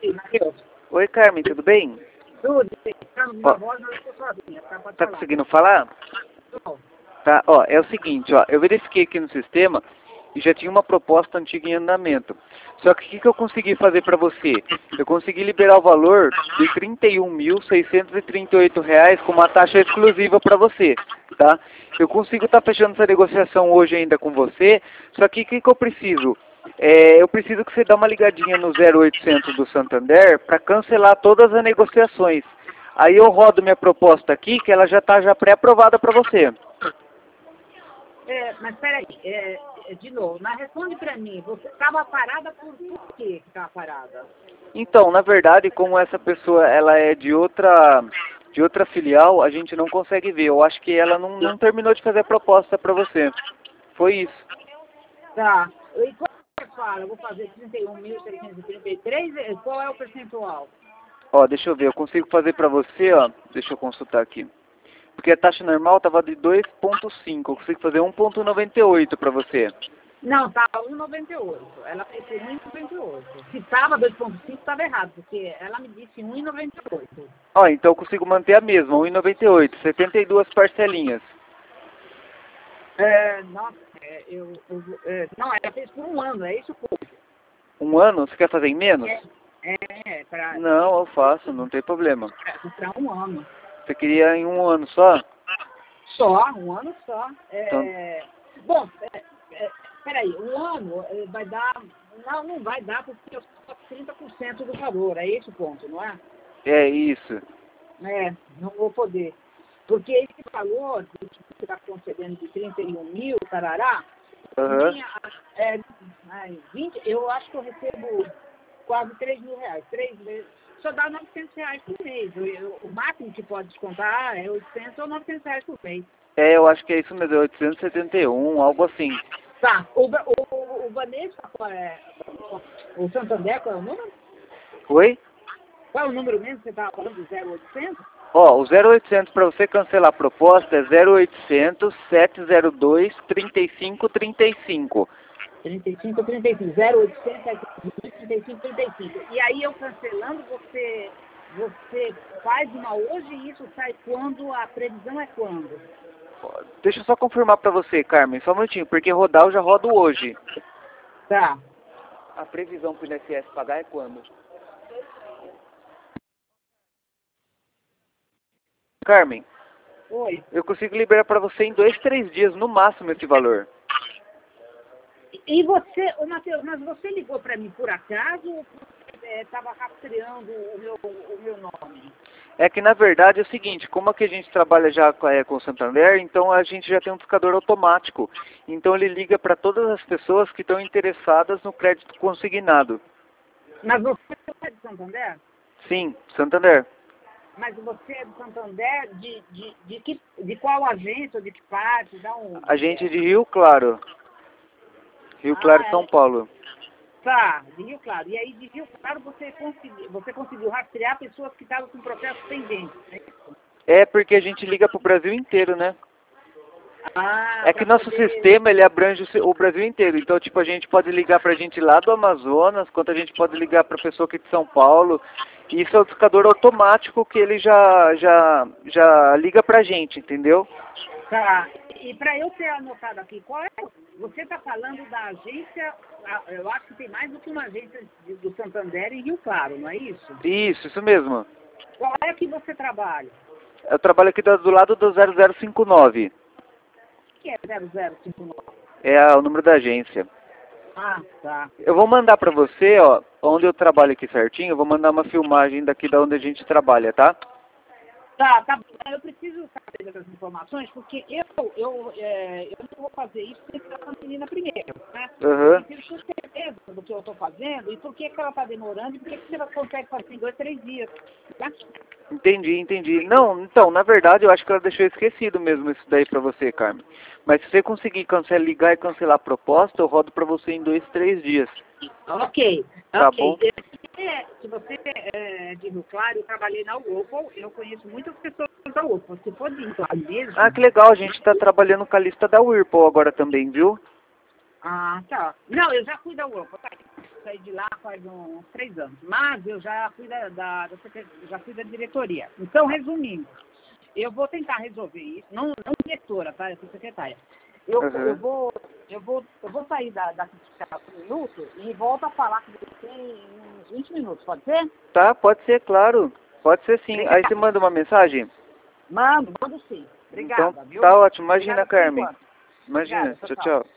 Matheus. Oi, Carmen, tudo bem? Tudo, Ó, voz, mas eu tô sozinha, pode tá falar. conseguindo falar? Tô. Tá, ó, é o seguinte, ó, eu verifiquei aqui no sistema e já tinha uma proposta antiga em andamento. Só que o que eu consegui fazer para você? Eu consegui liberar o valor de R$ 31.638 com uma taxa exclusiva para você, tá? Eu consigo estar fechando essa negociação hoje ainda com você, só que o que eu preciso? Eu preciso que você dê uma ligadinha no 0800 do Santander para cancelar todas as negociações. Aí eu rodo minha proposta aqui, que ela já está já pré-aprovada para você. Mas peraí, de novo, mas responde pra mim, você estava parada por quê que estava parada? Então, na verdade, como essa pessoa ela é de outra filial, a gente não consegue ver. Eu acho que ela não terminou de fazer a proposta para você. Foi isso. Tá, e quando você fala, eu vou fazer 31.633, qual é o percentual? Ó, deixa eu ver, eu consigo fazer para você, ó. Deixa eu consultar aqui. Porque a taxa normal estava de 2,5. Eu consigo fazer 1,98 para você. Não, tá 1,98. Ela fez 1,98. Se tava 2,5, estava errado, porque ela me disse 1,98. Ó, então eu consigo manter a mesma, 1,98. 72 parcelinhas. Nossa, não, ela fez por um ano, é isso o pouco. Um ano? Você quer fazer em menos? Para Não, eu faço, não tem problema. um ano. Você queria em um ano só? Só, um ano só. Então, Bom, peraí, um ano vai dar. Não vai dar porque eu só 30% do valor, é esse o ponto, não é? é isso. Não vou poder. Porque esse valor que você está concedendo de 31 mil, tarará, Aham. minha, 20, eu acho que eu recebo quase 3 mil reais. 3 vezes, só dá 900 reais por mês. O máximo que pode descontar é 800 ou 900 reais por mês. Eu acho que é isso mesmo, é 871, algo assim. Tá, o Vanessa, o Santander, qual é o número? Oi? Qual é o número mesmo que você estava falando, do 0800? Ó, o 0800 para você cancelar a proposta é 0800 702 3535. 35, 35, 0800, 35, 35. E aí eu cancelando, você faz uma hoje e isso sai quando? A previsão é quando? Deixa eu só confirmar para você, Carmen, só um minutinho, porque rodar eu já rodo hoje. Tá. A previsão para o INSS pagar é quando? Carmen, Oi. eu consigo liberar para você em 2, 3 dias no máximo esse valor. E você, ô Matheus, mas você ligou para mim por acaso ou estava rastreando o meu nome? É que na verdade é o seguinte, como aqui a gente trabalha já com o Santander, então a gente já tem um buscador automático. Então ele liga para todas as pessoas que estão interessadas no crédito consignado. Mas você é de Santander? Sim, Santander. Mas você é de Santander de qual agência ou de que parte? Da onde? A gente de Rio Claro. Rio Claro, São Paulo. Tá, de Rio Claro. E aí de Rio Claro você conseguiu rastrear pessoas que estavam com processo pendente, né? É porque a gente liga para o Brasil inteiro, né? É que Pra nosso poder... sistema ele abrange o Brasil inteiro. Então, tipo, a gente pode ligar para a gente lá do Amazonas, quanto a gente pode ligar para a pessoa aqui de São Paulo. E isso é o discador automático que ele já liga para a gente, entendeu? Tá. E para eu ter anotado aqui, qual é? Você está falando da agência, eu acho que tem mais do que uma agência do Santander em Rio Claro, não é isso? Isso mesmo. Qual é que você trabalha? Eu trabalho aqui do lado do 0059. O que é 0059? É o número da agência. Ah, tá. Eu vou mandar para você, ó, onde eu trabalho aqui certinho, eu vou mandar uma filmagem daqui da onde a gente trabalha, tá? Tá. Eu preciso saber dessas informações, porque eu não vou fazer isso sem falar com a menina primeiro, né? Aham. Eu preciso ter certeza do que eu estou fazendo e por que ela está demorando e por que você consegue fazer em 2, 3 dias, tá? Entendi. Não, então, na verdade, eu acho que ela deixou esquecido mesmo isso daí pra você, Carmen. Mas se você conseguir ligar e cancelar a proposta, eu rodo pra você em 2, 3 dias. Ok. Tá bom? Se você é de Rio Claro, eu trabalhei na Whirlpool, eu conheço muitas pessoas da Whirlpool. Se for de Rio Claro mesmo... Ah, que legal, a gente tá trabalhando com a lista da Whirlpool agora também, viu? Ah, tá. Não, eu já fui da Whirlpool, tá? saí de lá faz uns 3 anos. Mas eu já fui já fui da diretoria. Então, resumindo, eu vou tentar resolver isso. Não diretora, tá? Eu sou secretária. Eu vou sair daqui de 1 minuto e volto a falar com você em uns 20 minutos, pode ser? Tá, pode ser, claro. Pode ser sim. Obrigada. Aí você manda uma mensagem? Mando sim. Obrigada, Então, viu? tá ótimo. Imagina, Obrigada por Carmen. enquanto. Imagina. Obrigada, Tchau, tchau.